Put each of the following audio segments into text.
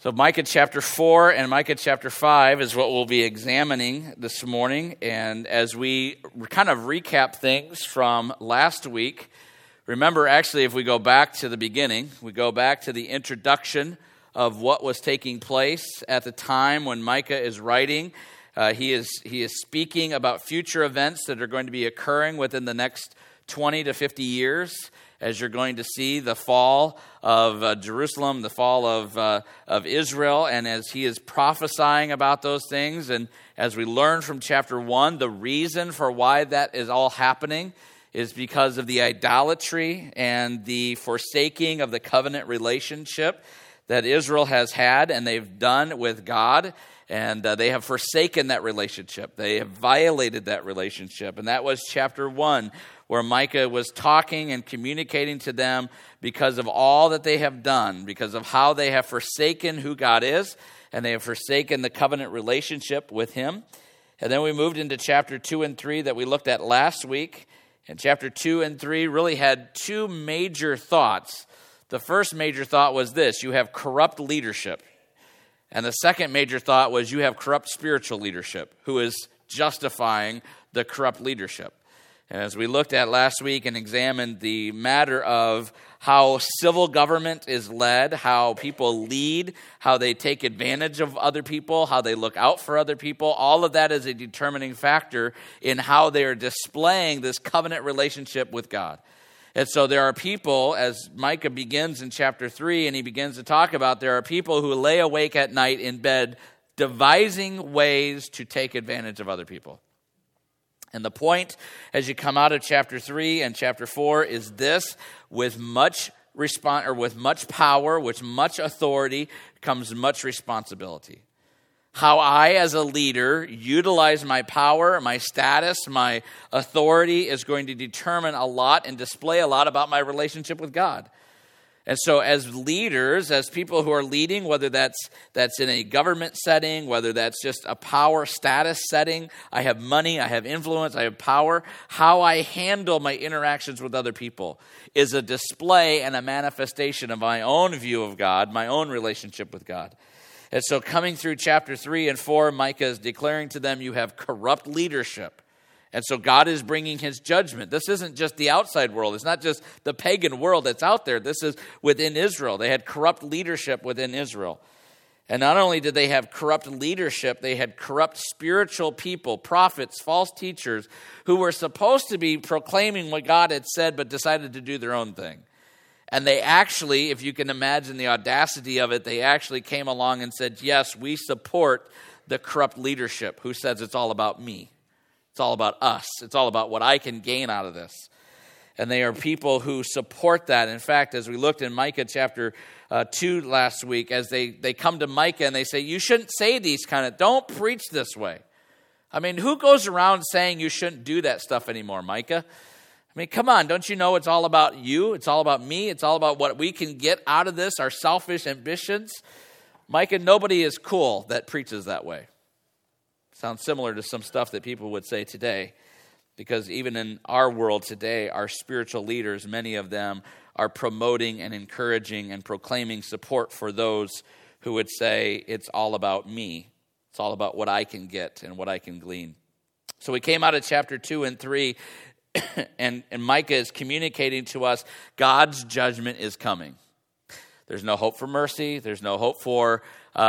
So Micah chapter 4 and Micah chapter 5 is what we'll be examining this morning. And as we kind of recap things from last week, remember actually if we go back to the beginning, we go back to the introduction of what was taking place at the time when Micah is writing. He is speaking about future events that are going to be occurring within the next 20 to 50 years, as you're going to see the fall of Jerusalem, the fall of Israel, and as he is prophesying about those things, and as we learn from chapter 1, the reason for why that is all happening is because of the idolatry and the forsaking of the covenant relationship that Israel has had and they've done with God. And they have forsaken that relationship. They have violated that relationship. And that was chapter 1, where Micah was talking and communicating to them because of all that they have done, because of how they have forsaken who God is, and they have forsaken the covenant relationship with him. And then we moved into chapter 2 and 3 that we looked at last week. And chapter 2 and 3 really had two major thoughts. The first major thought was this: you have corrupt leadership. And the second major thought was you have corrupt spiritual leadership who is justifying the corrupt leadership. And as we looked at last week and examined the matter of how civil government is led, how people lead, how they take advantage of other people, how they look out for other people, all of that is a determining factor in how they are displaying this covenant relationship with God. And so there are people, as Micah begins in chapter 3, and he begins to talk about, there are people who lay awake at night in bed devising ways to take advantage of other people. And the point, as you come out of chapter 3 and chapter 4, is this: with much power, with much authority, comes much responsibility. How I, as a leader, utilize my power, my status, my authority is going to determine a lot and display a lot about my relationship with God. And so as leaders, as people who are leading, whether that's in a government setting, whether that's just a power status setting, I have money, I have influence, I have power, how I handle my interactions with other people is a display and a manifestation of my own view of God, my own relationship with God. And so coming through chapter 3 and 4, Micah is declaring to them, you have corrupt leadership. And so God is bringing his judgment. This isn't just the outside world. It's not just the pagan world that's out there. This is within Israel. They had corrupt leadership within Israel. And not only did they have corrupt leadership, they had corrupt spiritual people, prophets, false teachers, who were supposed to be proclaiming what God had said, but decided to do their own thing. And they actually, if you can imagine the audacity of it, they actually came along and said, yes, we support the corrupt leadership who says it's all about me. It's all about us. It's all about what I can gain out of this. And they are people who support that. In fact, as we looked in Micah chapter 2 last week, as they come to Micah and they say, you shouldn't say these don't preach this way. I mean, who goes around saying you shouldn't do that stuff anymore, Micah? I mean, come on, don't you know it's all about you? It's all about me. It's all about what we can get out of this, our selfish ambitions. Micah, nobody is cool that preaches that way. Sounds similar to some stuff that people would say today, because even in our world today, our spiritual leaders, many of them are promoting and encouraging and proclaiming support for those who would say it's all about me. It's all about what I can get and what I can glean. So we came out of chapter 2 and 3, and Micah is communicating to us God's judgment is coming. There's no hope for mercy. There's no hope for,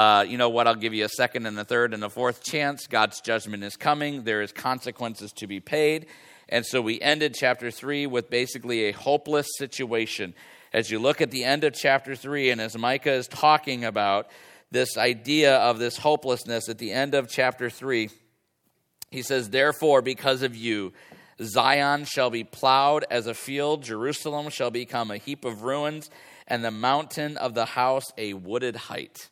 I'll give you a second and a third and a fourth chance. God's judgment is coming. There is consequences to be paid. And so we ended chapter 3 with basically a hopeless situation. As you look at the end of chapter 3, and as Micah is talking about this idea of this hopelessness at the end of chapter 3, he says, therefore, because of you, Zion shall be plowed as a field, Jerusalem shall become a heap of ruins, and the mountain of the house a wooded height.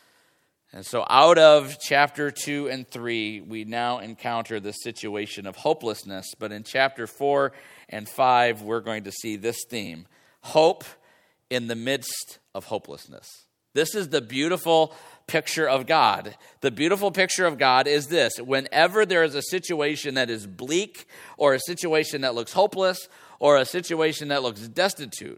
And so out of chapter 2 and 3, we now encounter the situation of hopelessness. But in chapter 4 and 5, we're going to see this theme: hope in the midst of hopelessness. This is the beautiful picture of God. The beautiful picture of God is this: whenever there is a situation that is bleak, or a situation that looks hopeless, or a situation that looks destitute,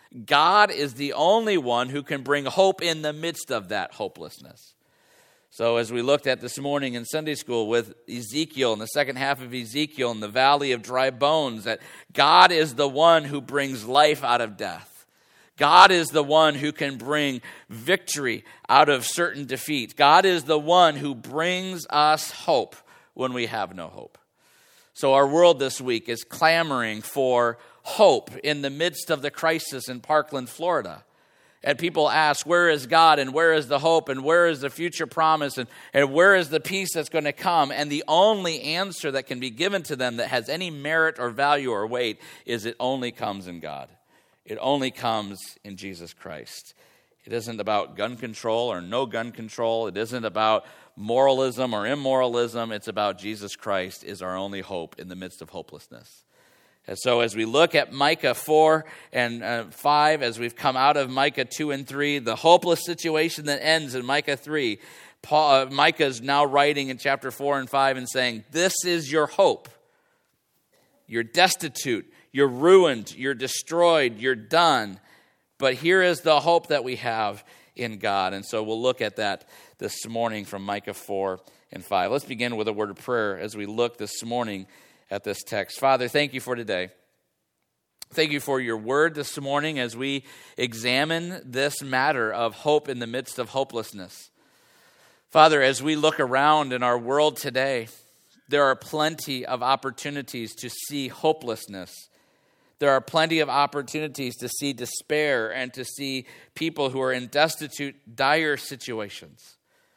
God is the only one who can bring hope in the midst of that hopelessness. So as we looked at this morning in Sunday school with Ezekiel, in the second half of Ezekiel, in the valley of dry bones, that God is the one who brings life out of death. God is the one who can bring victory out of certain defeat. God is the one who brings us hope when we have no hope. So our world this week is clamoring for hope in the midst of the crisis in Parkland, Florida. And people ask, where is God, and where is the hope, and where is the future promise, and where is the peace that's going to come? And the only answer that can be given to them that has any merit or value or weight is it only comes in God. It only comes in Jesus Christ. It isn't about gun control or no gun control. It isn't about moralism or immoralism. It's about Jesus Christ is our only hope in the midst of hopelessness. And so as we look at Micah 4 and 5, as we've come out of Micah 2 and 3, the hopeless situation that ends in Micah 3, Micah is now writing in chapter 4 and 5 and saying, this is your hope. You're destitute, you're ruined, you're destroyed, you're done. But here is the hope that we have in God. And so we'll look at that this morning from Micah 4 and 5. Let's begin with a word of prayer as we look this morning at this text. Father, thank you for today. Thank you for your word this morning as we examine this matter of hope in the midst of hopelessness. Father, as we look around in our world today, there are plenty of opportunities to see hopelessness. There are plenty of opportunities to see despair and to see people who are in destitute, dire situations.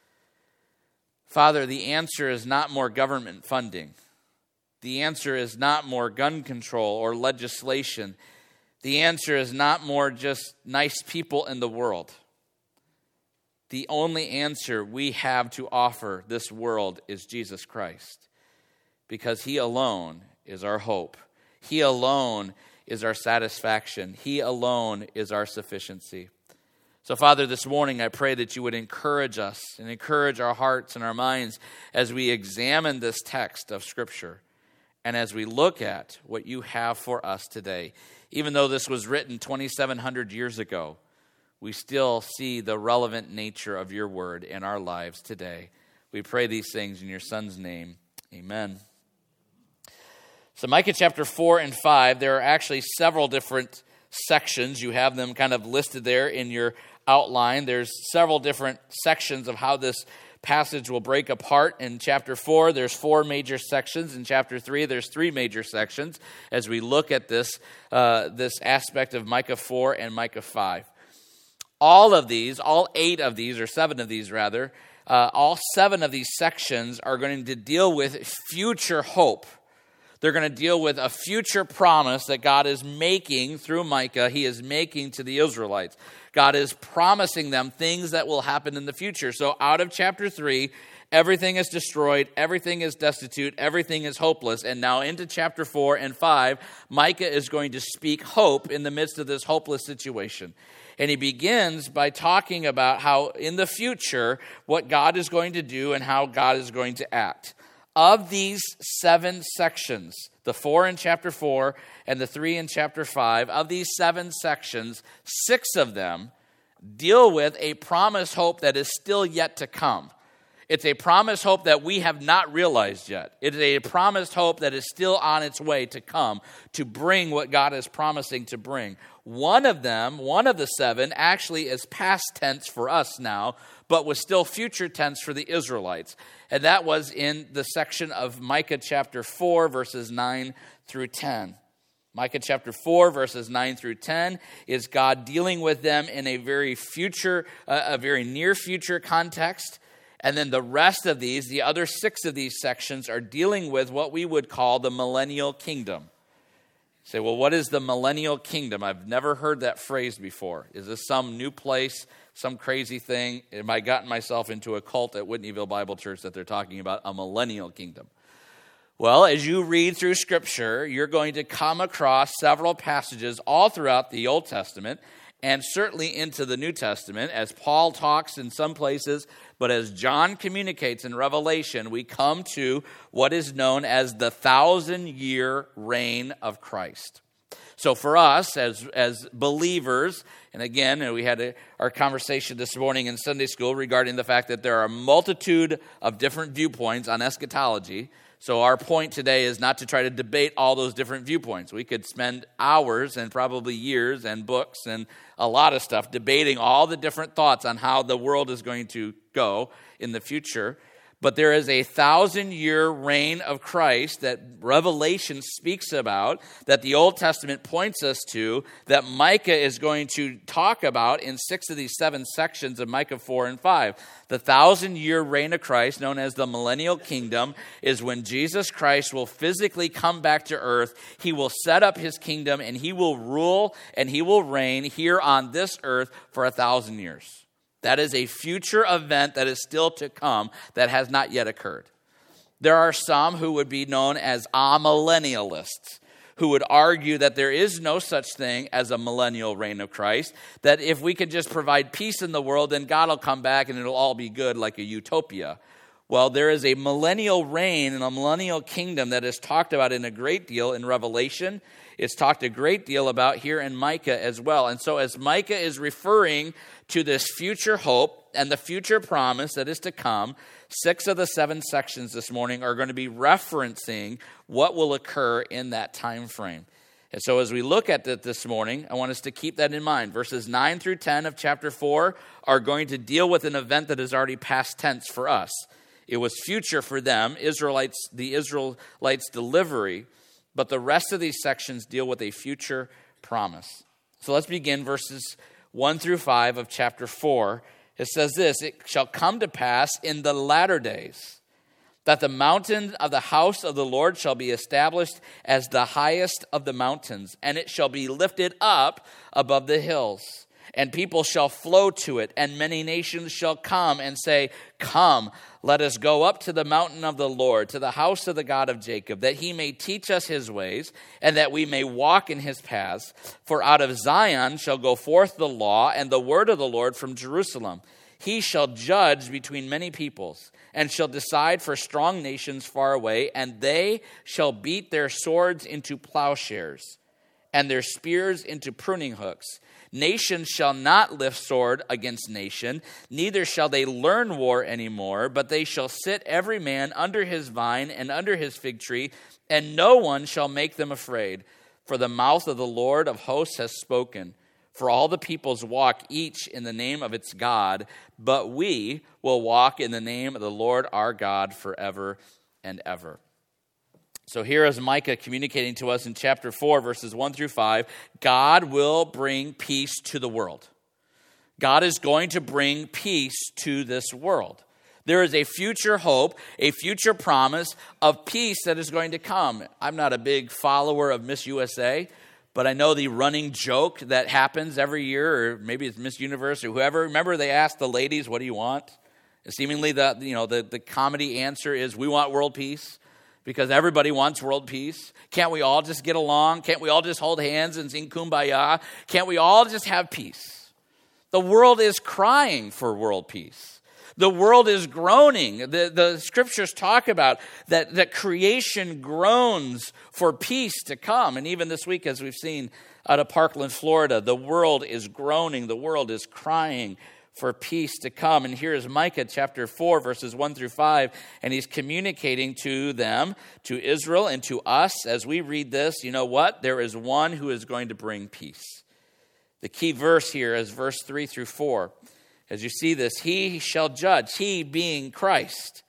Father, the answer is not more government funding. The answer is not more gun control or legislation. The answer is not more just nice people in the world. The only answer we have to offer this world is Jesus Christ, because he alone is our hope. He alone is our satisfaction. He alone is our sufficiency. So, Father, this morning I pray that you would encourage us and encourage our hearts and our minds as we examine this text of Scripture. And as we look at what you have for us today, even though this was written 2,700 years ago, we still see the relevant nature of your word in our lives today. We pray these things in your Son's name. Amen. So Micah chapter 4 and 5, there are actually several different sections. You have them kind of listed there in your outline. There's several different sections of how this passage will break apart. In chapter 4, there's 4 major sections. In chapter 3, there's 3 major sections as we look at this aspect of Micah 4 and Micah 5. All 8 of these, or 7 of these rather, all 7 of these sections are going to deal with future hope. They're going to deal with a future promise that God is making through Micah. He is making to the Israelites. God is promising them things that will happen in the future. So out of chapter 3, everything is destroyed, everything is destitute, everything is hopeless. And now into chapter 4 and 5, Micah is going to speak hope in the midst of this hopeless situation. And he begins by talking about how in the future, what God is going to do and how God is going to act. Of these 7 sections, the 4 in chapter 4 and the 3 in chapter 5, of these 7 sections, 6 of them deal with a promised hope that is still yet to come. It's a promised hope that we have not realized yet. It is a promised hope that is still on its way to come, to bring what God is promising to bring. One of the 7, actually is past tense for us now, but was still future tense for the Israelites. And that was in the section of Micah chapter 4, verses 9 through 10. Micah chapter 4, verses 9 through 10 is God dealing with them in a very near future context. And then the rest of these, the other 6 of these sections, are dealing with what we would call the millennial kingdom. You say, well, what is the millennial kingdom? I've never heard that phrase before. Is this some new place, some crazy thing? Have I gotten myself into a cult at Whitneyville Bible Church that they're talking about a millennial kingdom? Well, as you read through Scripture, you're going to come across several passages all throughout the Old Testament and certainly into the New Testament, as Paul talks in some places, but as John communicates in Revelation, we come to what is known as the 1,000-year reign of Christ. So for us as believers, and again, we had our conversation this morning in Sunday school regarding the fact that there are a multitude of different viewpoints on eschatology. So our point today is not to try to debate all those different viewpoints. We could spend hours and probably years and books and a lot of stuff debating all the different thoughts on how the world is going to go in the future. But there is a 1,000-year reign of Christ that Revelation speaks about, that the Old Testament points us to, that Micah is going to talk about in 6 of these 7 sections of Micah 4 and 5. The 1,000-year reign of Christ, known as the millennial kingdom, is when Jesus Christ will physically come back to earth. He will set up his kingdom, and he will rule and he will reign here on this earth for 1,000 years. That is a future event that is still to come that has not yet occurred. There are some who would be known as amillennialists, who would argue that there is no such thing as a millennial reign of Christ, that if we could just provide peace in the world, then God will come back and it'll all be good like a utopia. Well, there is a millennial reign and a millennial kingdom that is talked about in a great deal in Revelation. It's talked a great deal about here in Micah as well. And so as Micah is referring to this future hope and the future promise that is to come, 6 of the 7 sections this morning are going to be referencing what will occur in that time frame. And so as we look at it this morning, I want us to keep that in mind. Verses 9 through 10 of chapter 4 are going to deal with an event that is already past tense for us. It was future for them, the Israelites' delivery, but the rest of these sections deal with a future promise. So let's begin verses 1 through 5 of chapter 4. It says this: "It shall come to pass in the latter days that the mountain of the house of the Lord shall be established as the highest of the mountains, and it shall be lifted up above the hills. And people shall flow to it, and many nations shall come and say, 'Come, let us go up to the mountain of the Lord, to the house of the God of Jacob, that he may teach us his ways, and that we may walk in his paths. For out of Zion shall go forth the law and the word of the Lord from Jerusalem. He shall judge between many peoples, and shall decide for strong nations far away, and they shall beat their swords into plowshares, and their spears into pruning hooks. Nation shall not lift sword against nation, neither shall they learn war anymore, but they shall sit every man under his vine and under his fig tree, and no one shall make them afraid. For the mouth of the Lord of hosts has spoken. For all the peoples walk each in the name of its God, but we will walk in the name of the Lord our God forever and ever." So here is Micah communicating to us in chapter 4, verses 1 through 5. God will bring peace to the world. God is going to bring peace to this world. There is a future hope, a future promise of peace that is going to come. I'm not a big follower of Miss USA, but I know the running joke that happens every year, or maybe it's Miss Universe or whoever. Remember they asked the ladies, "What do you want?" And seemingly the comedy answer is, "We want world peace." Because everybody wants world peace. Can't we all just get along? Can't we all just hold hands and sing Kumbaya? Can't we all just have peace? The world is crying for world peace. The world is groaning. The scriptures talk about that creation groans for peace to come. And even this week, as we've seen out of Parkland, Florida, the world is groaning. The world is crying for peace to come. And here is Micah chapter 4, verses 1 through 5, and he's communicating to them, to Israel, and to us as we read this. You know what? There is one who is going to bring peace. The key verse here is verse 3 through 4. As you see this, he shall judge, he being Christ.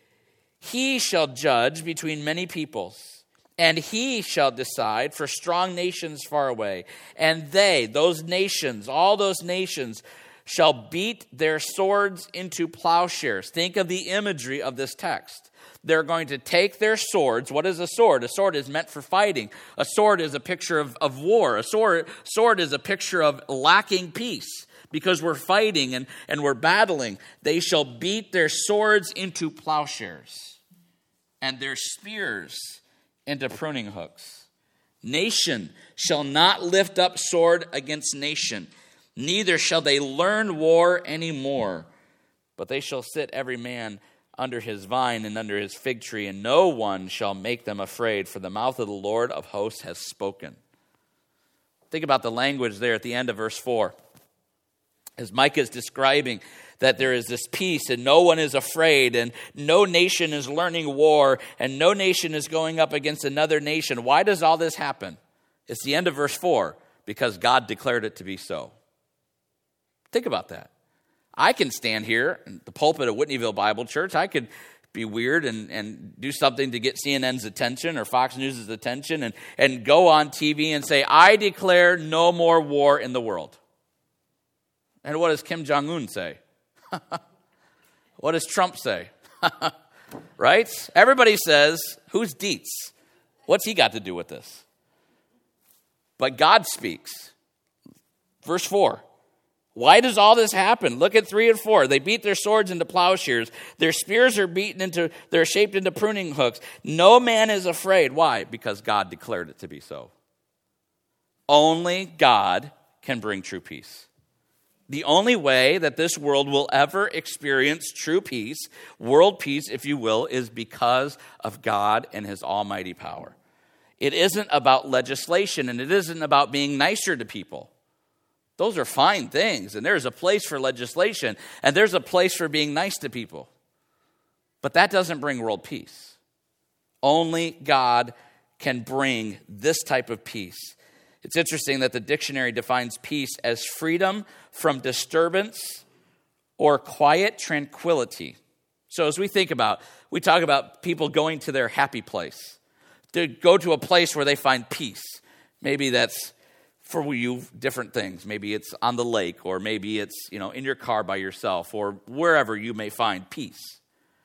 He shall judge between many peoples, and he shall decide for strong nations far away. And they, those nations, all those nations, shall beat their swords into plowshares. Think of the imagery of this text. They're going to take their swords. What is a sword? A sword is meant for fighting. A sword is a picture of war. A sword is a picture of lacking peace because we're fighting and we're battling. They shall beat their swords into plowshares and their spears into pruning hooks. Nation shall not lift up sword against nation, neither shall they learn war anymore, but they shall sit every man under his vine and under his fig tree, and no one shall make them afraid, for the mouth of the Lord of hosts has spoken. Think about the language there at the end of verse 4. As Micah is describing that there is this peace and no one is afraid and no nation is learning war and no nation is going up against another nation. Why does all this happen? It's the end of verse 4, because God declared it to be so. Think about that. I can stand here in the pulpit of Whitneyville Bible Church. I could be weird and do something to get CNN's attention or Fox News' attention and go on TV and say, I declare no more war in the world. And what does Kim Jong-un say? What does Trump say? Right? Everybody says, who's Dietz? What's he got to do with this? But God speaks. Verse 4. Why does all this happen? Look at 3 and 4. They beat their swords into plowshares. Their spears are they're shaped into pruning hooks. No man is afraid. Why? Because God declared it to be so. Only God can bring true peace. The only way that this world will ever experience true peace, world peace, if you will, is because of God and his almighty power. It isn't about legislation, and it isn't about being nicer to people. Those are fine things, and there's a place for legislation, and there's a place for being nice to people. But that doesn't bring world peace. Only God can bring this type of peace. It's interesting that the dictionary defines peace as freedom from disturbance or quiet tranquility. So as we talk about people going to their happy place, to go to a place where they find peace. Maybe that's for you different things. Maybe it's on the lake, or maybe it's, in your car by yourself, or wherever you may find peace.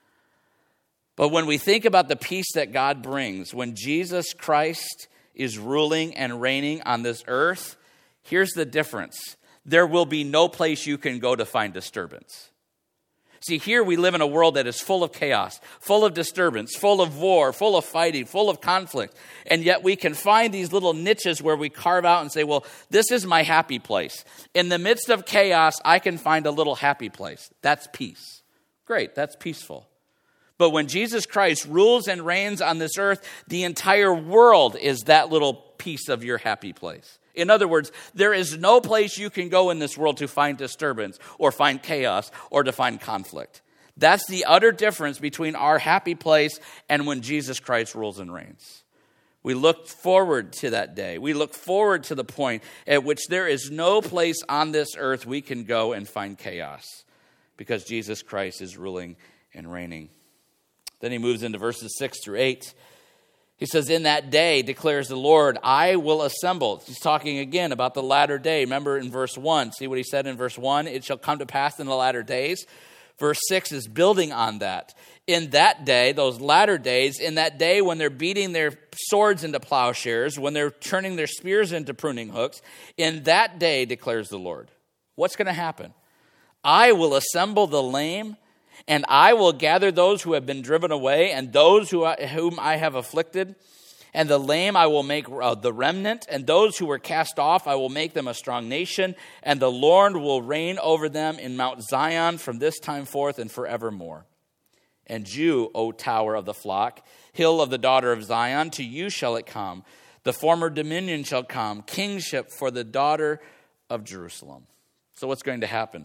But when we think about the peace that God brings, when Jesus Christ is ruling and reigning on this earth, here's the difference. There will be no place you can go to find disturbance. See, here we live in a world that is full of chaos, full of disturbance, full of war, full of fighting, full of conflict. And yet we can find these little niches where we carve out and say, well, this is my happy place. In the midst of chaos, I can find a little happy place. That's peace. Great, that's peaceful. But when Jesus Christ rules and reigns on this earth, the entire world is that little piece of your happy place. In other words, there is no place you can go in this world to find disturbance or find chaos or to find conflict. That's the utter difference between our happy place and when Jesus Christ rules and reigns. We look forward to that day. We look forward to the point at which there is no place on this earth we can go and find chaos, because Jesus Christ is ruling and reigning. Then he moves into verses 6 through 8. He says, in that day, declares the Lord, I will assemble. He's talking again about the latter day. Remember in verse 1, see what he said in verse 1? It shall come to pass in the latter days. Verse 6 is building on that. In that day, those latter days, in that day when they're beating their swords into plowshares, when they're turning their spears into pruning hooks, in that day, declares the Lord. What's going to happen? I will assemble the lame, and I will gather those who have been driven away, and those whom I have afflicted. And the lame I will make the remnant, and those who were cast off I will make them a strong nation. And the Lord will reign over them in Mount Zion from this time forth and forevermore. And you, O tower of the flock, hill of the daughter of Zion, to you shall it come. The former dominion shall come, kingship for the daughter of Jerusalem. So what's going to happen?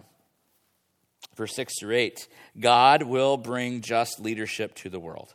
Verse 6 through 8, God will bring just leadership to the world.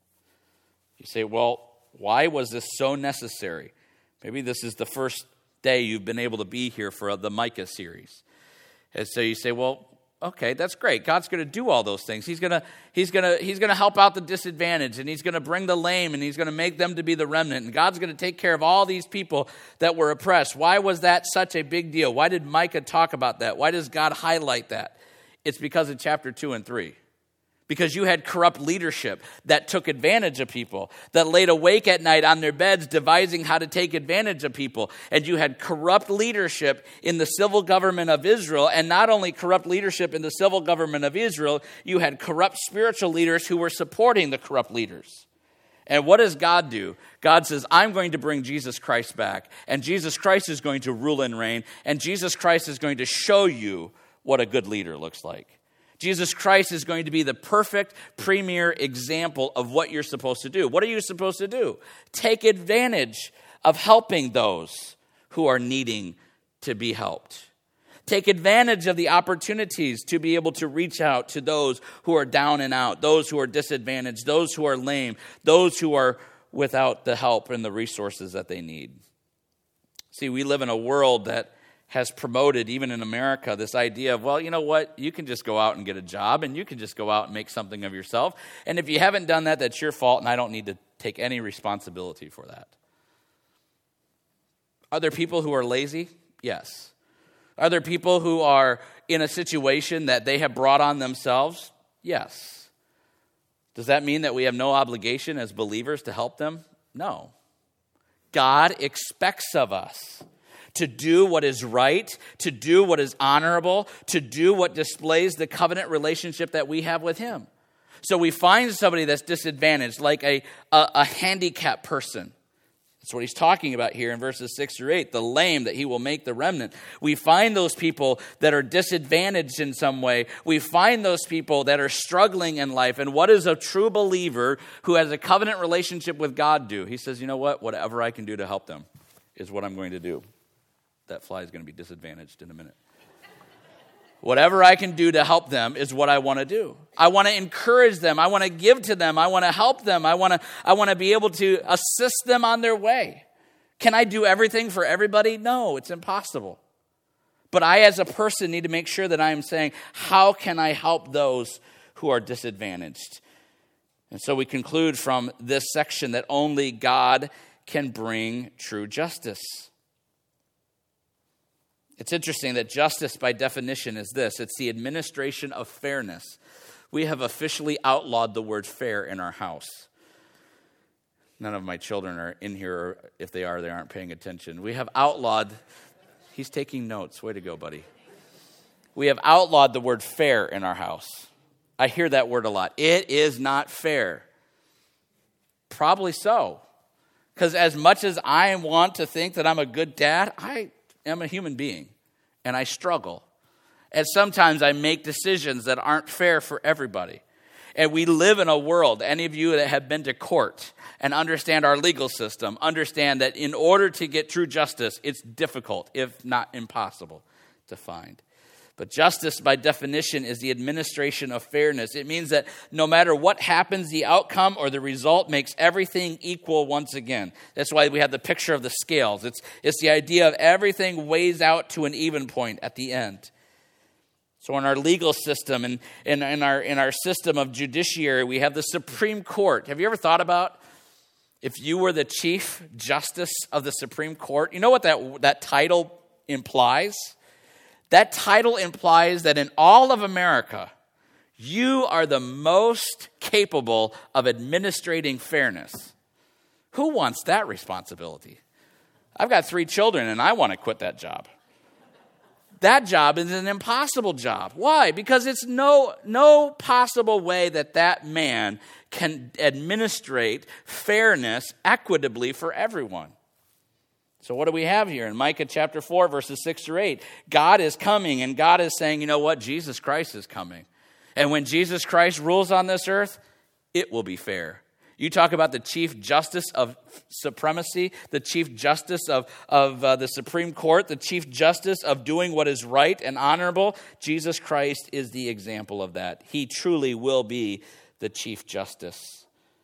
You say, well, why was this so necessary? Maybe this is the first day you've been able to be here for the Micah series. And so you say, well, okay, that's great. God's going to do all those things. He's going to help out the disadvantaged, and he's going to bring the lame, and he's going to make them to be the remnant. And God's going to take care of all these people that were oppressed. Why was that such a big deal? Why did Micah talk about that? Why does God highlight that? It's because of chapter 2 and 3. Because you had corrupt leadership that took advantage of people, that laid awake at night on their beds devising how to take advantage of people. And you had corrupt leadership in the civil government of Israel. And not only corrupt leadership in the civil government of Israel, you had corrupt spiritual leaders who were supporting the corrupt leaders. And what does God do? God says, I'm going to bring Jesus Christ back. And Jesus Christ is going to rule and reign. And Jesus Christ is going to show you what a good leader looks like. Jesus Christ is going to be the perfect premier example of what you're supposed to do. What are you supposed to do? Take advantage of helping those who are needing to be helped. Take advantage of the opportunities to be able to reach out to those who are down and out, those who are disadvantaged, those who are lame, those who are without the help and the resources that they need. See, we live in a world that has promoted, even in America, this idea of, well, you know what? You can just go out and get a job, and you can just go out and make something of yourself. And if you haven't done that, that's your fault, and I don't need to take any responsibility for that. Are there people who are lazy? Yes. Are there people who are in a situation that they have brought on themselves? Yes. Does that mean that we have no obligation as believers to help them? No. God expects of us to do what is right, to do what is honorable, to do what displays the covenant relationship that we have with Him. So we find somebody that's disadvantaged, like a handicapped person. That's what he's talking about here in verses 6 through 8, the lame, that He will make the remnant. We find those people that are disadvantaged in some way. We find those people that are struggling in life. And what does a true believer who has a covenant relationship with God do? He says, you know what? Whatever I can do to help them is what I'm going to do. That fly is going to be disadvantaged in a minute. Whatever I can do to help them is what I want to do. I want to encourage them. I want to give to them. I want to help them. I want to be able to assist them on their way. Can I do everything for everybody? No, it's impossible. But I, as a person, need to make sure that I am saying, how can I help those who are disadvantaged? And so we conclude from this section that only God can bring true justice. It's interesting that justice, by definition, is this. It's the administration of fairness. We have officially outlawed the word fair in our house. None of my children are in here, or if they are, they aren't paying attention. We have outlawed, he's taking notes. Way to go, buddy. We have outlawed the word fair in our house. I hear that word a lot. It is not fair. Probably so. Because as much as I want to think that I'm a good dad, I'm a human being, and I struggle. And sometimes I make decisions that aren't fair for everybody. And we live in a world, any of you that have been to court and understand our legal system, understand that in order to get true justice, it's difficult, if not impossible, to find. But justice, by definition, is the administration of fairness. It means that no matter what happens, the outcome or the result makes everything equal once again. That's why we have the picture of the scales. It's the idea of everything weighs out to an even point at the end. So in our legal system and in our system of judiciary, we have the Supreme Court. Have you ever thought about if you were the Chief Justice of the Supreme Court? You know what that title implies? That title implies that in all of America, you are the most capable of administrating fairness. Who wants that responsibility? I've got 3 children, and I want to quit that job. That job is an impossible job. Why? Because it's no possible way that man can administrate fairness equitably for everyone. So what do we have here? In Micah chapter 4, verses 6 through 8, God is coming, and God is saying, you know what? Jesus Christ is coming. And when Jesus Christ rules on this earth, it will be fair. You talk about the Chief Justice of supremacy, the Chief Justice of the Supreme Court, the Chief Justice of doing what is right and honorable. Jesus Christ is the example of that. He truly will be the Chief Justice.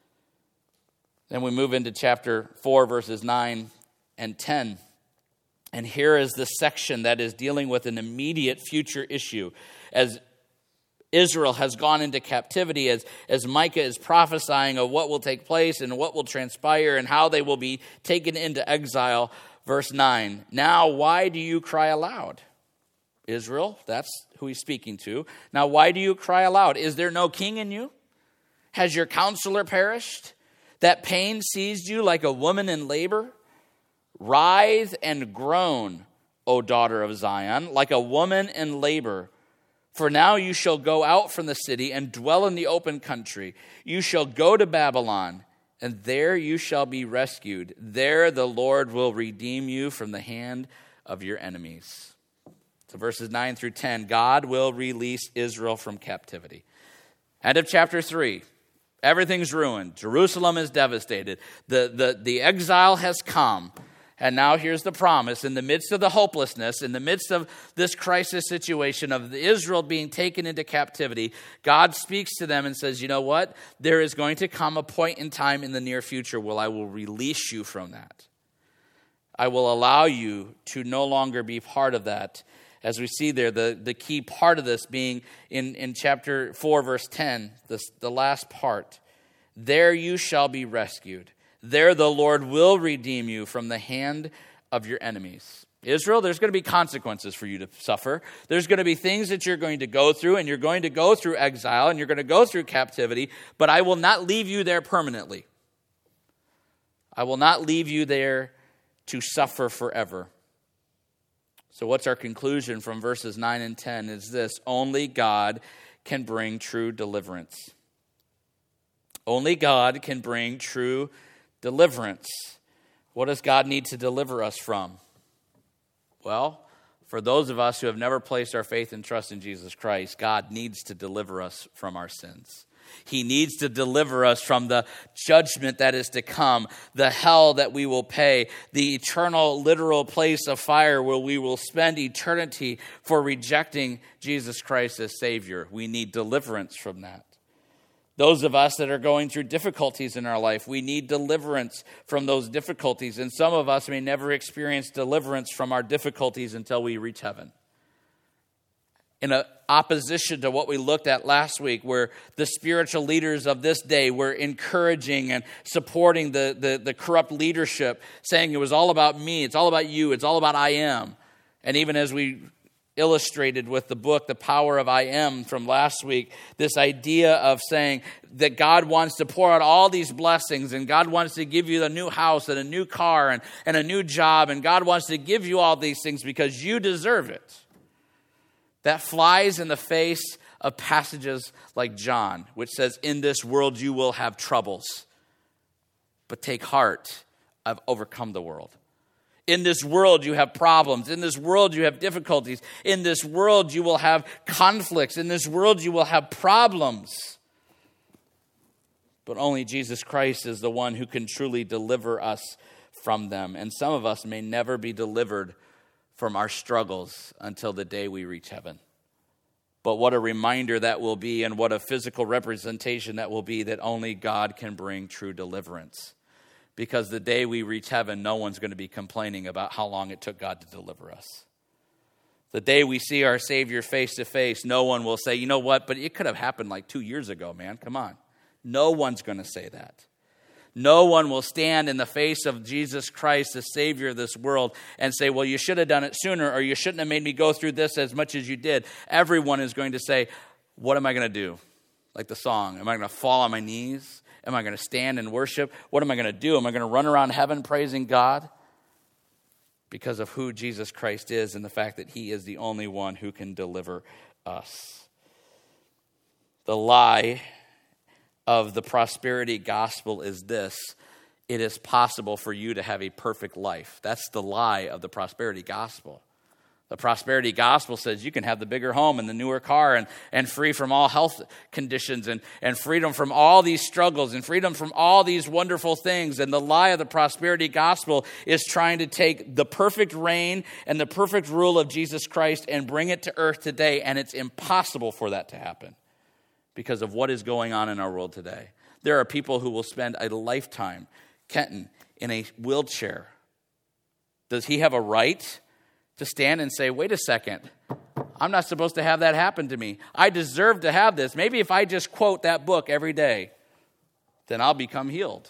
Then we move into chapter 4, verses 9 and 10. And here is the section that is dealing with an immediate future issue. As Israel has gone into captivity, as Micah is prophesying of what will take place and what will transpire and how they will be taken into exile. Verse 9, now why do you cry aloud? Israel, that's who he's speaking to. Now why do you cry aloud? Is there no king in you? Has your counselor perished? That pain seized you like a woman in labor? Writhe and groan, O daughter of Zion, like a woman in labor. For now you shall go out from the city and dwell in the open country. You shall go to Babylon, and there you shall be rescued. There the Lord will redeem you from the hand of your enemies. So verses 9 through 10, God will release Israel from captivity. End of chapter 3. Everything's ruined. Jerusalem is devastated. The exile has come. And now here's the promise. In the midst of the hopelessness, in the midst of this crisis situation of Israel being taken into captivity, God speaks to them and says, you know what? There is going to come a point in time in the near future where I will release you from that. I will allow you to no longer be part of that. As we see there, the key part of this being in chapter 4, verse 10, the last part. There you shall be rescued. There the Lord will redeem you from the hand of your enemies. Israel, there's going to be consequences for you to suffer. There's going to be things that you're going to go through, and you're going to go through exile, and you're going to go through captivity, but I will not leave you there permanently. I will not leave you there to suffer forever. So what's our conclusion from verses 9 and 10 is this: only God can bring true deliverance. Only God can bring true deliverance. What does God need to deliver us from? Well, for those of us who have never placed our faith and trust in Jesus Christ, God needs to deliver us from our sins. He needs to deliver us from the judgment that is to come, the hell that we will pay, the eternal literal place of fire where we will spend eternity for rejecting Jesus Christ as Savior. We need deliverance from that. Those of us that are going through difficulties in our life, we need deliverance from those difficulties. And some of us may never experience deliverance from our difficulties until we reach heaven. In opposition to what we looked at last week, where the spiritual leaders of this day were encouraging and supporting the corrupt leadership, saying it was all about me, it's all about you, it's all about I am. And even as we illustrated with the book, The Power of I Am from last week, this idea of saying that God wants to pour out all these blessings, and God wants to give you a new house and a new car and a new job, and God wants to give you all these things because you deserve it. That flies in the face of passages like John, which says, in this world you will have troubles, but take heart, I've overcome the world. In this world, you have problems. In this world, you have difficulties. In this world, you will have conflicts. In this world, you will have problems. But only Jesus Christ is the one who can truly deliver us from them. And some of us may never be delivered from our struggles until the day we reach heaven. But what a reminder that will be, and what a physical representation that will be, that only God can bring true deliverance. Because the day we reach heaven, no one's going to be complaining about how long it took God to deliver us. The day we see our Savior face to face, no one will say, you know what, but it could have happened like 2 years ago, man. Come on. No one's going to say that. No one will stand in the face of Jesus Christ, the Savior of this world, and say, well, you should have done it sooner, or you shouldn't have made me go through this as much as you did. Everyone is going to say, what am I going to do? Like the song, am I going to fall on my knees? Am I going to stand and worship? What am I going to do? Am I going to run around heaven praising God? Because of who Jesus Christ is and the fact that he is the only one who can deliver us. The lie of the prosperity gospel is this: it is possible for you to have a perfect life. That's the lie of the prosperity gospel. The prosperity gospel says you can have the bigger home and the newer car and free from all health conditions and freedom from all these struggles and freedom from all these wonderful things. And the lie of the prosperity gospel is trying to take the perfect reign and the perfect rule of Jesus Christ and bring it to earth today. And it's impossible for that to happen because of what is going on in our world today. There are people who will spend a lifetime, Kenton, in a wheelchair. Does he have a right to stand and say, wait a second, I'm not supposed to have that happen to me. I deserve to have this. Maybe if I just quote that book every day, then I'll become healed.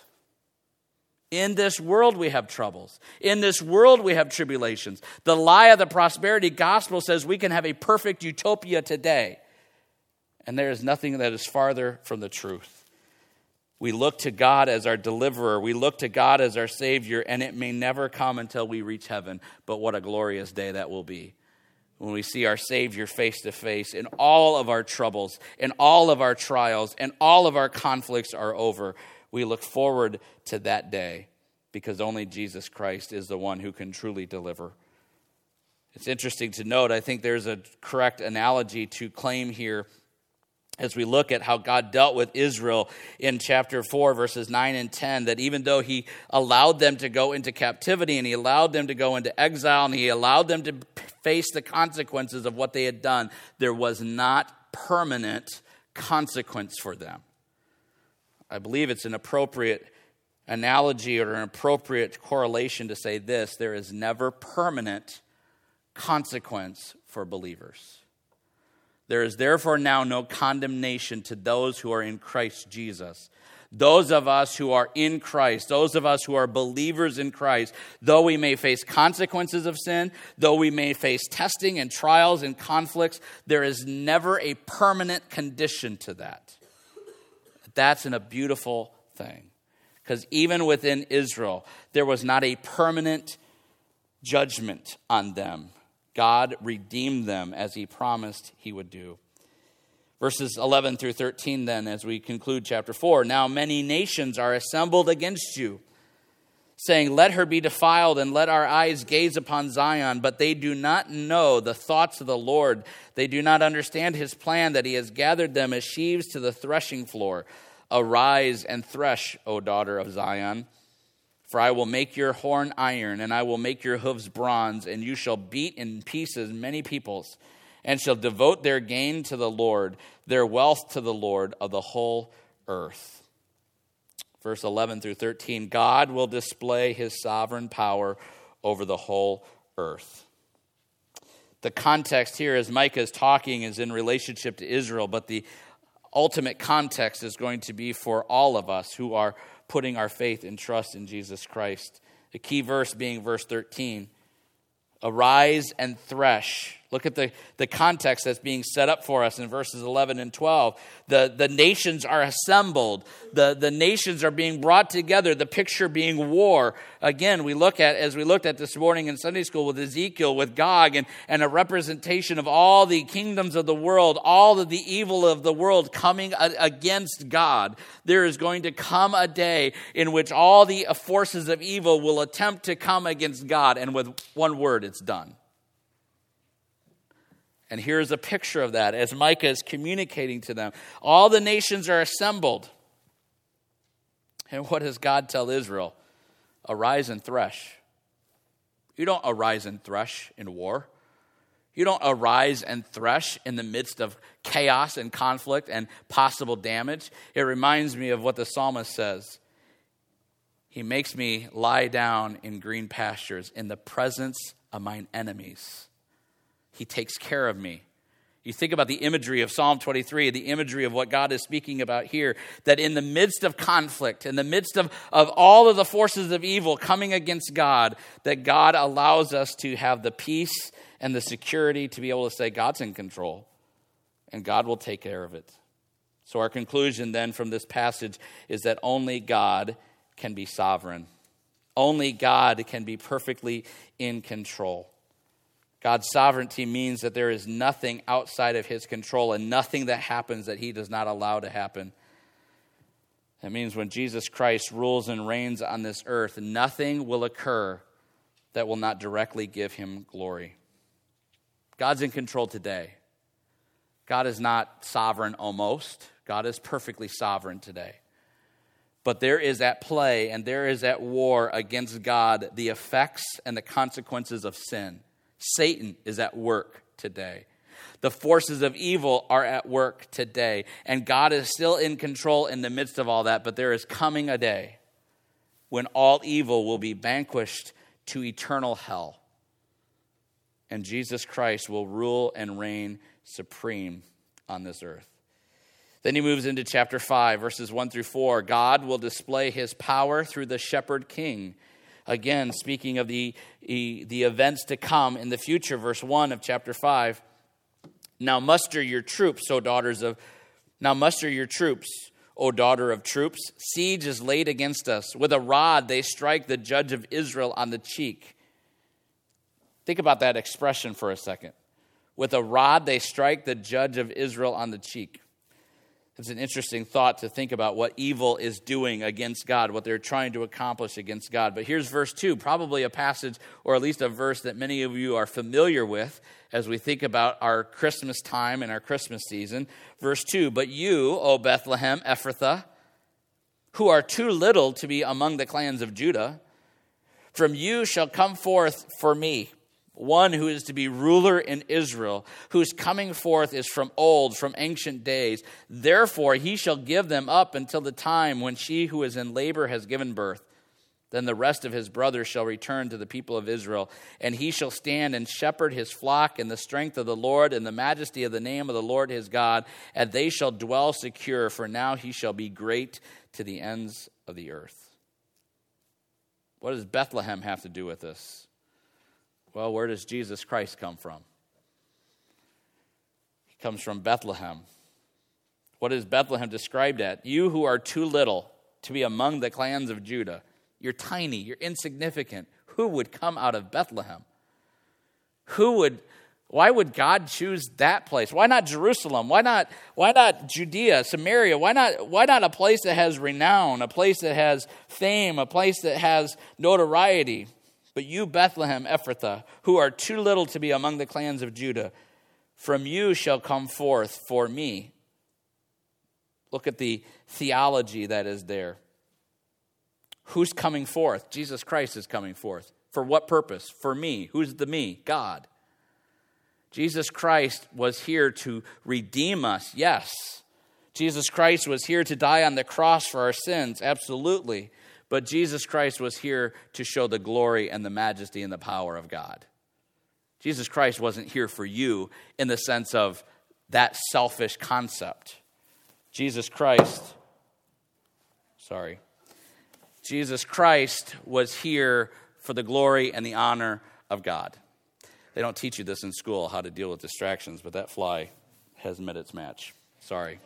In this world we have troubles. In this world we have tribulations. The lie of the prosperity gospel says we can have a perfect utopia today. And there is nothing that is farther from the truth. We look to God as our deliverer. We look to God as our Savior, and it may never come until we reach heaven. But what a glorious day that will be when we see our Savior face to face and all of our troubles and all of our trials and all of our conflicts are over. We look forward to that day because only Jesus Christ is the one who can truly deliver. It's interesting to note, I think there's a correct analogy to claim here as we look at how God dealt with Israel in chapter 4, verses 9 and 10, that even though he allowed them to go into captivity and he allowed them to go into exile and he allowed them to face the consequences of what they had done, there was not permanent consequence for them. I believe it's an appropriate analogy or an appropriate correlation to say this: there is never permanent consequence for believers. There is therefore now no condemnation to those who are in Christ Jesus. Those of us who are in Christ, those of us who are believers in Christ, though we may face consequences of sin, though we may face testing and trials and conflicts, there is never a permanent condition to that. That's a beautiful thing. Because even within Israel, there was not a permanent judgment on them. God redeemed them as he promised he would do. Verses 11 through 13 then, as we conclude chapter 4. Now many nations are assembled against you, saying, let her be defiled and let our eyes gaze upon Zion. But they do not know the thoughts of the Lord. They do not understand his plan, that he has gathered them as sheaves to the threshing floor. Arise and thresh, O daughter of Zion. For I will make your horn iron, and I will make your hooves bronze, and you shall beat in pieces many peoples, and shall devote their gain to the Lord, their wealth to the Lord of the whole earth. Verse 11 through 13, God will display his sovereign power over the whole earth. The context here, as Micah is talking, is in relationship to Israel, but the ultimate context is going to be for all of us who are putting our faith and trust in Jesus Christ. The key verse being verse 13. Arise and thresh. Look at the context that's being set up for us in verses 11 and 12. The nations are assembled. The nations are being brought together, the picture being war. Again, as we looked at this morning in Sunday school with Ezekiel, with Gog, and a representation of all the kingdoms of the world, all of the evil of the world coming against God. There is going to come a day in which all the forces of evil will attempt to come against God, and with one word, it's done. And here's a picture of that as Micah is communicating to them. All the nations are assembled. And what does God tell Israel? Arise and thresh. You don't arise and thresh in war. You don't arise and thresh in the midst of chaos and conflict and possible damage. It reminds me of what the psalmist says. He makes me lie down in green pastures in the presence of mine enemies. He takes care of me. You think about the imagery of Psalm 23, the imagery of what God is speaking about here, that in the midst of conflict, in the midst of all of the forces of evil coming against God, that God allows us to have the peace and the security to be able to say, God's in control, and God will take care of it. So our conclusion then from this passage is that only God can be sovereign. Only God can be perfectly in control. God's sovereignty means that there is nothing outside of his control and nothing that happens that he does not allow to happen. That means when Jesus Christ rules and reigns on this earth, nothing will occur that will not directly give him glory. God's in control today. God is not sovereign almost. God is perfectly sovereign today. But there is at play and there is at war against God the effects and the consequences of sin. Satan is at work today. The forces of evil are at work today. And God is still in control in the midst of all that. But there is coming a day when all evil will be vanquished to eternal hell. And Jesus Christ will rule and reign supreme on this earth. Then he moves into chapter 5, verses 1 through 4. God will display his power through the shepherd king. Again, speaking of the events to come in the future, verse 1 of chapter 5. Now muster your troops, O daughter of troops. Siege is laid against us. With a rod they strike the judge of Israel on the cheek. Think about that expression for a second. With a rod they strike the judge of Israel on the cheek. It's an interesting thought to think about what evil is doing against God, what they're trying to accomplish against God. But here's verse 2, probably a passage or at least a verse that many of you are familiar with as we think about our Christmas time and our Christmas season. Verse 2, but you, O Bethlehem Ephrathah, who are too little to be among the clans of Judah, from you shall come forth for me one who is to be ruler in Israel, whose coming forth is from old, from ancient days. Therefore he shall give them up until the time when she who is in labor has given birth. Then the rest of his brothers shall return to the people of Israel, and he shall stand and shepherd his flock in the strength of the Lord and the majesty of the name of the Lord his God, and they shall dwell secure, for now he shall be great to the ends of the earth. What does Bethlehem have to do with this? Well, where does Jesus Christ come from? He comes from Bethlehem. What is Bethlehem described at? You who are too little to be among the clans of Judah. You're tiny, you're insignificant. Who would come out of Bethlehem? Why would God choose that place? Why not Jerusalem? Why not Judea, Samaria? Why not a place that has renown, a place that has fame, a place that has notoriety? But you, Bethlehem Ephrathah, who are too little to be among the clans of Judah, from you shall come forth for me. Look at the theology that is there. Who's coming forth? Jesus Christ is coming forth. For what purpose? For me. Who's the me? God. Jesus Christ was here to redeem us, yes. Jesus Christ was here to die on the cross for our sins, absolutely. But Jesus Christ was here to show the glory and the majesty and the power of God. Jesus Christ wasn't here for you in the sense of that selfish concept. Jesus Christ was here for the glory and the honor of God. They don't teach you this in school, how to deal with distractions, but that fly has met its match. Sorry.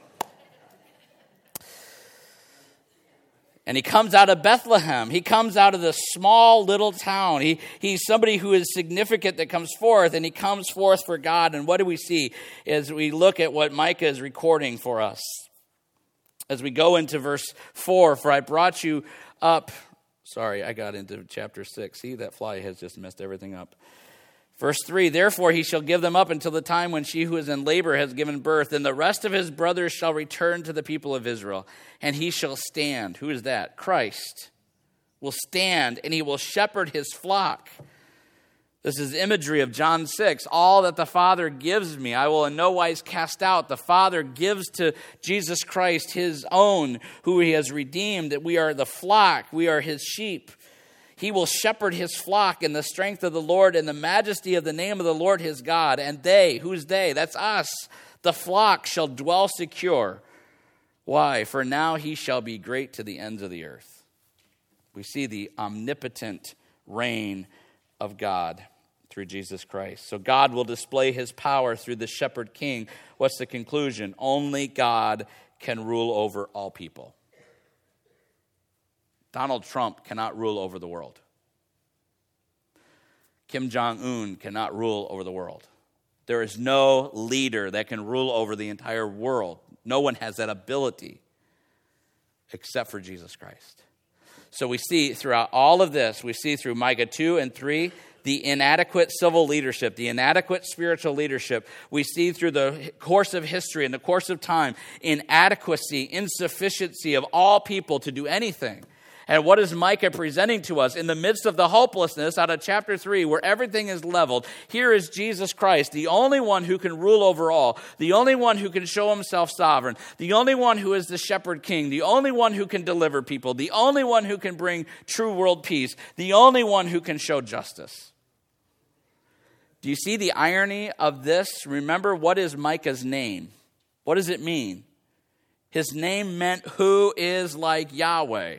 And he comes out of Bethlehem. He comes out of the small little town. He's somebody who is significant that comes forth, and he comes forth for God. And what do we see as we look at what Micah is recording for us? As we go into verse 4, for I brought you up. Sorry, I got into chapter 6. See, that fly has just messed everything up. Verse 3, therefore he shall give them up until the time when she who is in labor has given birth, and the rest of his brothers shall return to the people of Israel, and he shall stand. Who is that? Christ will stand, and he will shepherd his flock. This is imagery of John 6. All that the Father gives me, I will in no wise cast out. The Father gives to Jesus Christ his own, who he has redeemed, that we are the flock, we are his sheep. He will shepherd his flock in the strength of the Lord and the majesty of the name of the Lord his God. And they, who's they? That's us. The flock shall dwell secure. Why? For now he shall be great to the ends of the earth. We see the omnipotent reign of God through Jesus Christ. So God will display his power through the shepherd king. What's the conclusion? Only God can rule over all people. Donald Trump cannot rule over the world. Kim Jong-un cannot rule over the world. There is no leader that can rule over the entire world. No one has that ability except for Jesus Christ. So we see throughout all of this, we see through Micah 2 and 3, the inadequate civil leadership, the inadequate spiritual leadership. We see through the course of history and the course of time, inadequacy, insufficiency of all people to do anything. And what is Micah presenting to us? In the midst of the hopelessness out of chapter 3, where everything is leveled, here is Jesus Christ, the only one who can rule over all, the only one who can show himself sovereign, the only one who is the shepherd king, the only one who can deliver people, the only one who can bring true world peace, the only one who can show justice. Do you see the irony of this? Remember, what is Micah's name? What does it mean? His name meant who is like Yahweh.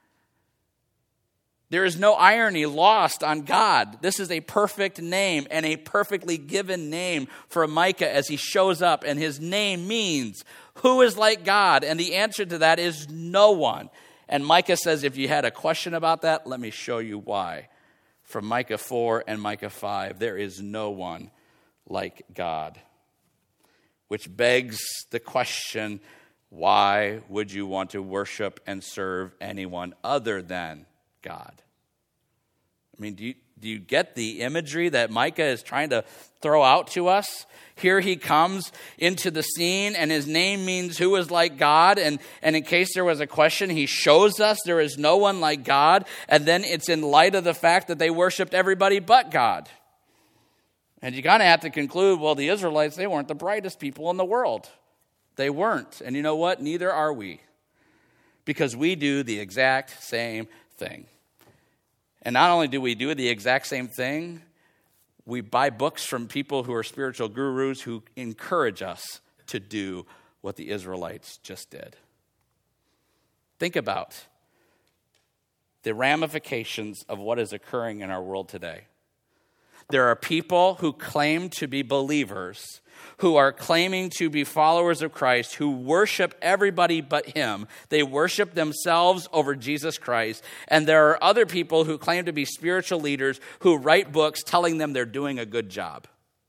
There is no irony lost on God. This is a perfect name and a perfectly given name for Micah as he shows up. And his name means, who is like God? And the answer to that is no one. And Micah says, if you had a question about that, let me show you why. From Micah 4 and Micah 5, there is no one like God. Which begs the question, Why would you want to worship and serve anyone other than God? I mean, do you get the imagery that Micah is trying to throw out to us? Here he comes into the scene, and his name means who is like God. And in case there was a question, he shows us there is no one like God. And then it's in light of the fact that they worshiped everybody but God. And you kind of have to conclude, well, the Israelites, they weren't the brightest people in the world. They weren't. And you know what? Neither are we. Because we do the exact same thing. And not only do we do the exact same thing, we buy books from people who are spiritual gurus who encourage us to do what the Israelites just did. Think about the ramifications of what is occurring in our world today. There are people who claim to be believers, who are claiming to be followers of Christ, who worship everybody but him. They worship themselves over Jesus Christ. And there are other people who claim to be spiritual leaders who write books telling them they're doing a good job.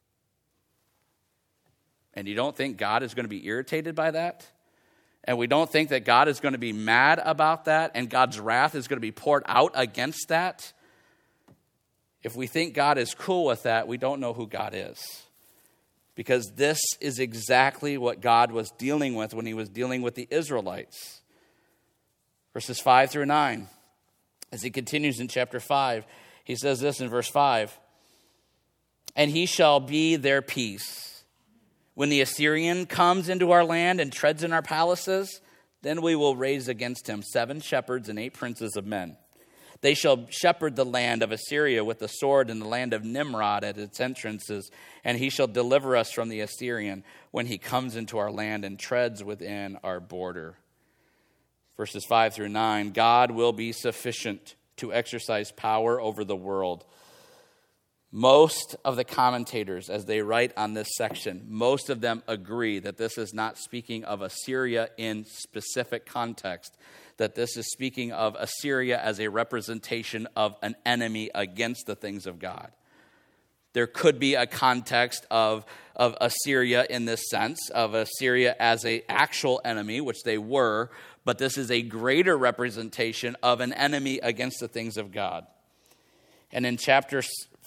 And you don't think God is going to be irritated by that? And we don't think that God is going to be mad about that and God's wrath is going to be poured out against that? If we think God is cool with that, we don't know who God is. Because this is exactly what God was dealing with when he was dealing with the Israelites. Verses 5 through 9. As he continues in chapter 5, he says this in verse 5. And he shall be their peace. When the Assyrian comes into our land and treads in our palaces, then we will raise against him 7 shepherds and 8 princes of men. They shall shepherd the land of Assyria with the sword and the land of Nimrod at its entrances, and he shall deliver us from the Assyrian when he comes into our land and treads within our border. Verses 5 through 9, God will be sufficient to exercise power over the world. Most of the commentators, as they write on this section, most of them agree that this is not speaking of Assyria in specific context, that this is speaking of Assyria as a representation of an enemy against the things of God. There could be a context of Assyria in this sense, of Assyria as an actual enemy, which they were, but this is a greater representation of an enemy against the things of God. And in chapter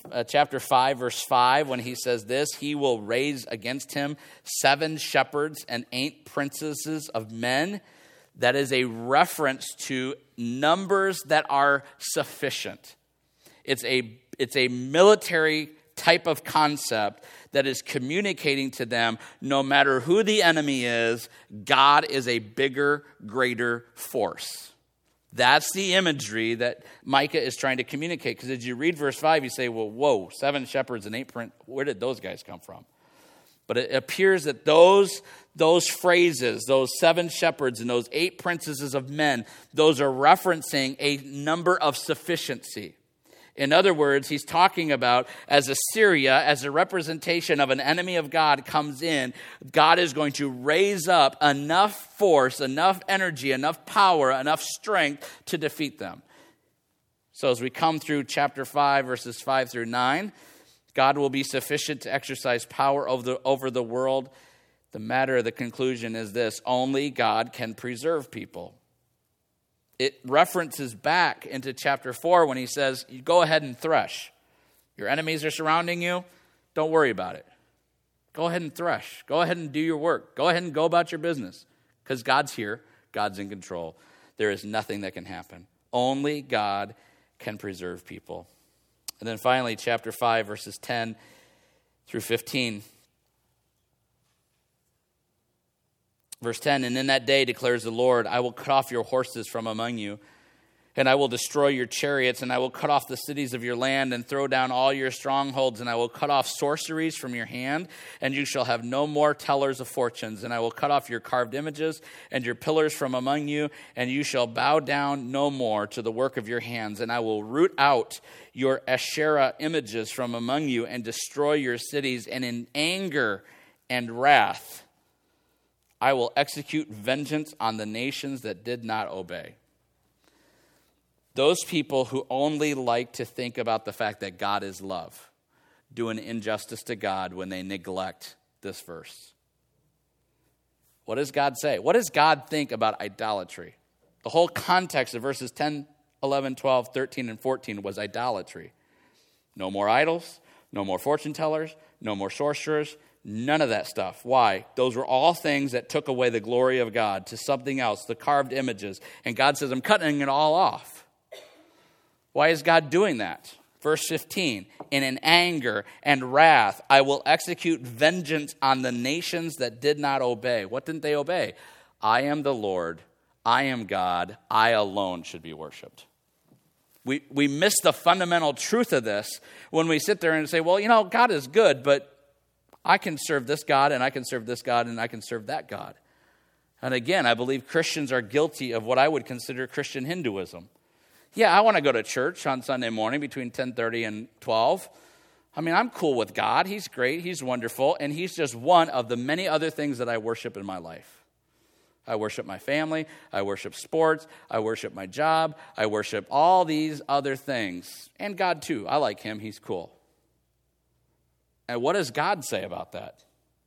5, verse 5, when he says this, he will raise against him 7 shepherds and 8 princesses of men. That is a reference to numbers that are sufficient. It's a military type of concept that is communicating to them, no matter who the enemy is, God is a bigger, greater force. That's the imagery that Micah is trying to communicate. Because as you read verse 5, you say, well, whoa, 7 shepherds and 8 princes, where did those guys come from? But it appears that those phrases, those 7 shepherds and those 8 princesses of men, those are referencing a number of sufficiency. In other words, he's talking about as Assyria, as a representation of an enemy of God comes in, God is going to raise up enough force, enough energy, enough power, enough strength to defeat them. So as we come through chapter 5, verses 5 through 9, God will be sufficient to exercise power over the world. The matter of the conclusion is this: only God can preserve people. It references back into chapter 4 when he says, you go ahead and thresh. Your enemies are surrounding you. Don't worry about it. Go ahead and thresh. Go ahead and do your work. Go ahead and go about your business. Because God's here. God's in control. There is nothing that can happen. Only God can preserve people. And then finally, chapter 5, verses 10 through 15. Verse 10, and in that day, declares the Lord, I will cut off your horses from among you, and I will destroy your chariots, and I will cut off the cities of your land and throw down all your strongholds, and I will cut off sorceries from your hand, and you shall have no more tellers of fortunes, and I will cut off your carved images and your pillars from among you, and you shall bow down no more to the work of your hands, and I will root out your Asherah images from among you and destroy your cities, and in anger and wrath I will execute vengeance on the nations that did not obey. Those people who only like to think about the fact that God is love do an injustice to God when they neglect this verse. What does God say? What does God think about idolatry? The whole context of verses 10, 11, 12, 13, and 14 was idolatry. No more idols, no more fortune tellers, no more sorcerers, none of that stuff. Why? Those were all things that took away the glory of God to something else, the carved images. And God says, I'm cutting it all off. Why is God doing that? Verse 15, in anger and wrath, I will execute vengeance on the nations that did not obey. What didn't they obey? I am the Lord, I am God, I alone should be worshiped. We miss the fundamental truth of this when we sit there and say, well, God is good, but I can serve this God, and I can serve this God, and I can serve that God. And again, I believe Christians are guilty of what I would consider Christian Hinduism. Yeah, I want to go to church on Sunday morning between 10:30 and 12. I'm cool with God. He's great. He's wonderful. And he's just one of the many other things that I worship in my life. I worship my family. I worship sports. I worship my job. I worship all these other things. And God too. I like him. He's cool. And what does God say about that?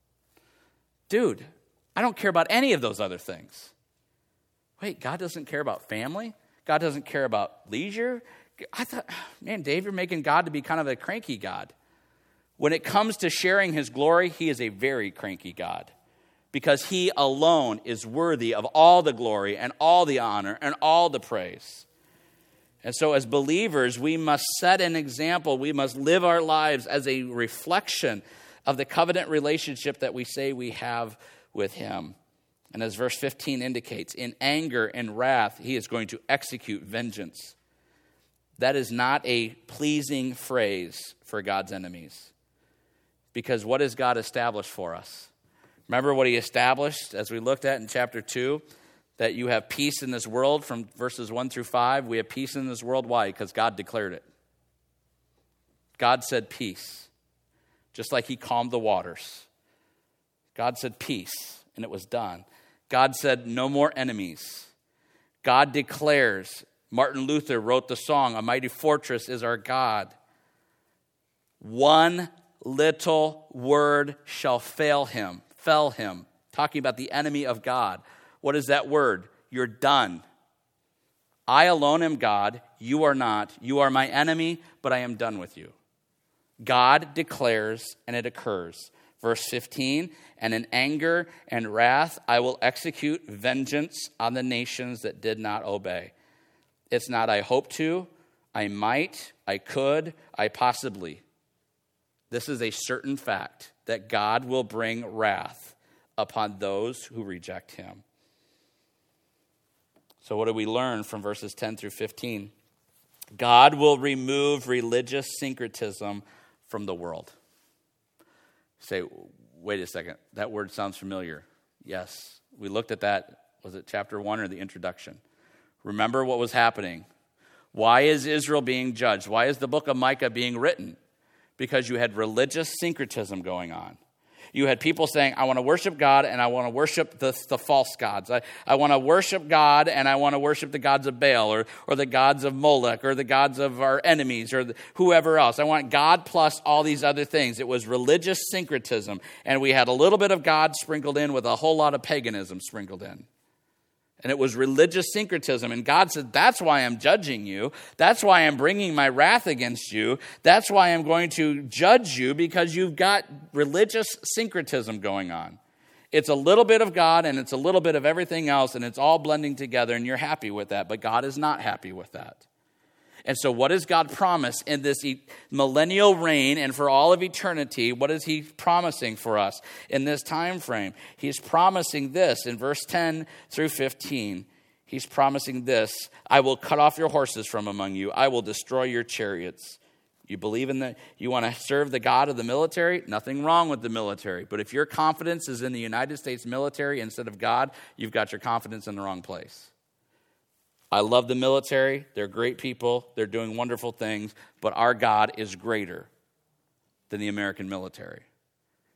Dude, I don't care about any of those other things. Wait, God doesn't care about family? God doesn't care about leisure? I thought, man, Dave, you're making God to be kind of a cranky God. When it comes to sharing his glory, he is a very cranky God, because he alone is worthy of all the glory and all the honor and all the praise. And so as believers, we must set an example. We must live our lives as a reflection of the covenant relationship that we say we have with him. And as verse 15 indicates, in anger and wrath, he is going to execute vengeance. That is not a pleasing phrase for God's enemies. Because what has God established for us? Remember what he established as we looked at in chapter 2? That you have peace in this world from verses 1 through 5. We have peace in this world. Why? Because God declared it. God said peace. Just like he calmed the waters. God said peace, and it was done. God said no more enemies. God declares. Martin Luther wrote the song, "A Mighty Fortress is Our God." One little word shall fell him. Talking about the enemy of God. What is that word? You're done. I alone am God. You are not. You are my enemy, but I am done with you. God declares, and it occurs. Verse 15, and in anger and wrath, I will execute vengeance on the nations that did not obey. It's not I hope to, I might, I could, I possibly. This is a certain fact that God will bring wrath upon those who reject him. So what do we learn from verses 10 through 15? God will remove religious syncretism from the world. Say, wait a second, that word sounds familiar. Yes, we looked at that. Was it chapter 1 or the introduction? Remember what was happening. Why is Israel being judged? Why is the book of Micah being written? Because you had religious syncretism going on. You had people saying, I want to worship God and I want to worship the false gods. I want to worship God and I want to worship the gods of Baal or the gods of Molech or the gods of our enemies or whoever else. I want God plus all these other things. It was religious syncretism. And we had a little bit of God sprinkled in with a whole lot of paganism sprinkled in. And it was religious syncretism. And God said, that's why I'm judging you. That's why I'm bringing my wrath against you. That's why I'm going to judge you, because you've got religious syncretism going on. It's a little bit of God and it's a little bit of everything else, and it's all blending together, and you're happy with that. But God is not happy with that. And so what does God promise in this millennial reign and for all of eternity? What is he promising for us in this time frame? He's promising this in verse 10 through 15. He's promising this: I will cut off your horses from among you. I will destroy your chariots. You believe in that? You want to serve the God of the military? Nothing wrong with the military. But if your confidence is in the United States military instead of God, you've got your confidence in the wrong place. I love the military. They're great people. They're doing wonderful things. But our God is greater than the American military.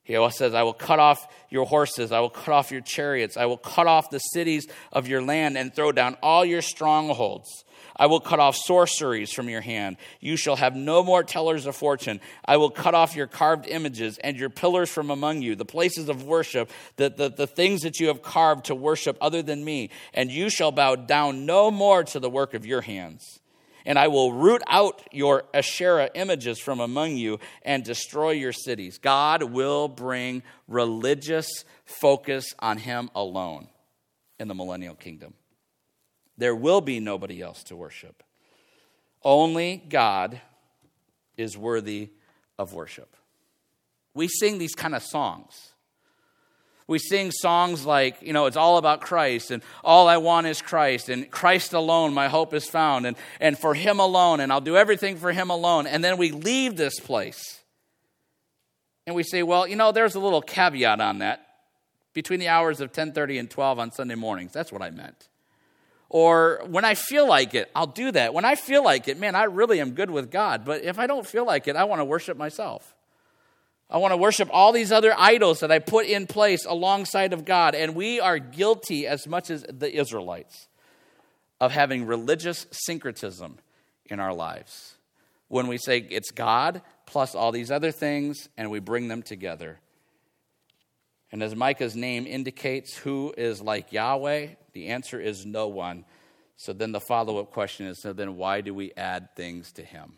He also says, I will cut off your horses, I will cut off your chariots, I will cut off the cities of your land and throw down all your strongholds. I will cut off sorceries from your hand. You shall have no more tellers of fortune. I will cut off your carved images and your pillars from among you, the places of worship, the things that you have carved to worship other than me. And you shall bow down no more to the work of your hands. And I will root out your Asherah images from among you and destroy your cities. God will bring religious focus on him alone in the millennial kingdom. There will be nobody else to worship. Only God is worthy of worship. We sing these kind of songs. We sing songs like, it's all about Christ, and all I want is Christ, and Christ alone my hope is found, and for him alone, and I'll do everything for him alone. And then we leave this place, and we say, well, there's a little caveat on that. Between the hours of 10:30 and 12 on Sunday mornings, that's what I meant. Or when I feel like it, I'll do that. When I feel like it, man, I really am good with God. But if I don't feel like it, I want to worship myself. I want to worship all these other idols that I put in place alongside of God. And we are guilty, as much as the Israelites, of having religious syncretism in our lives. When we say it's God plus all these other things, and we bring them together. And as Micah's name indicates, who is like Yahweh? The answer is no one. So then the follow-up question is, so then why do we add things to him?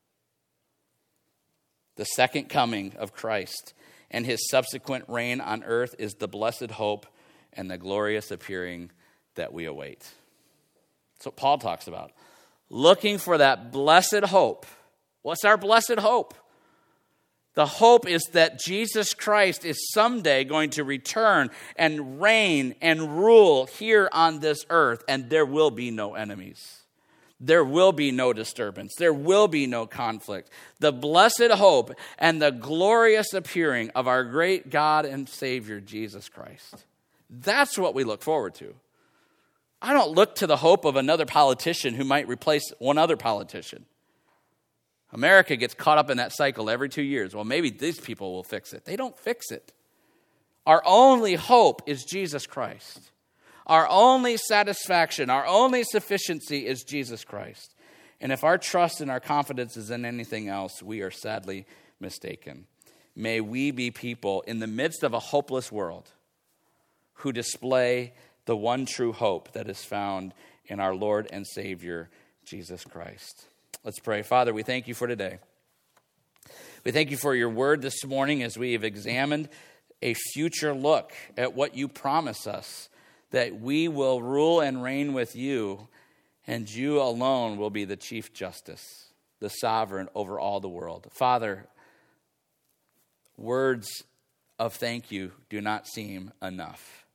The second coming of Christ and his subsequent reign on earth is the blessed hope and the glorious appearing that we await. That's what Paul talks about. Looking for that blessed hope. What's our blessed hope? The hope is that Jesus Christ is someday going to return and reign and rule here on this earth, and there will be no enemies. There will be no disturbance. There will be no conflict. The blessed hope and the glorious appearing of our great God and Savior, Jesus Christ. That's what we look forward to. I don't look to the hope of another politician who might replace one other politician. America gets caught up in that cycle every 2 years. Well, maybe these people will fix it. They don't fix it. Our only hope is Jesus Christ. Our only satisfaction, our only sufficiency is Jesus Christ. And if our trust and our confidence is in anything else, we are sadly mistaken. May we be people in the midst of a hopeless world who display the one true hope that is found in our Lord and Savior, Jesus Christ. Let's pray. Father, we thank you for today. We thank you for your word this morning as we have examined a future look at what you promise us, that we will rule and reign with you, and you alone will be the chief justice, the sovereign over all the world. Father, words of thank you do not seem enough.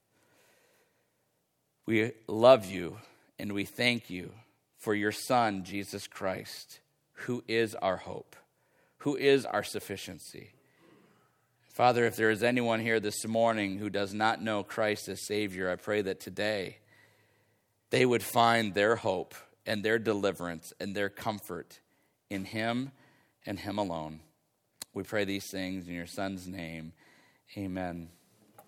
We love you and we thank you for your Son, Jesus Christ, who is our hope, who is our sufficiency. Father, if there is anyone here this morning who does not know Christ as Savior, I pray that today they would find their hope and their deliverance and their comfort in him and him alone. We pray these things in your Son's name. Amen.